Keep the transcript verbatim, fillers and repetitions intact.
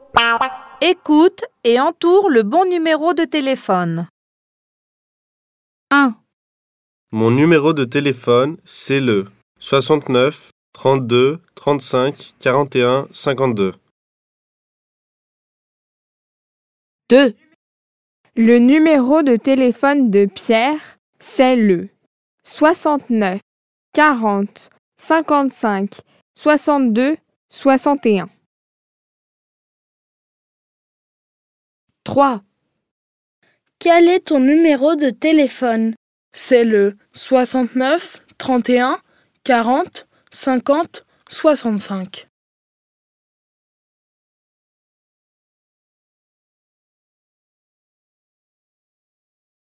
Écoute et entoure le bon numéro de téléphone. un. Mon numéro de téléphone, c'est le soixante-neuf, trente-deux, trente-cinq, quarante et un, cinquante-deux. deux. Le numéro de téléphone de Pierre, c'est le soixante-neuf, quarante, cinquante-cinq, soixante-deux, soixante et un. trois. Quel est ton numéro de téléphone? C'est le soixante-neuf, trente et un, quarante, cinquante, soixante-cinq.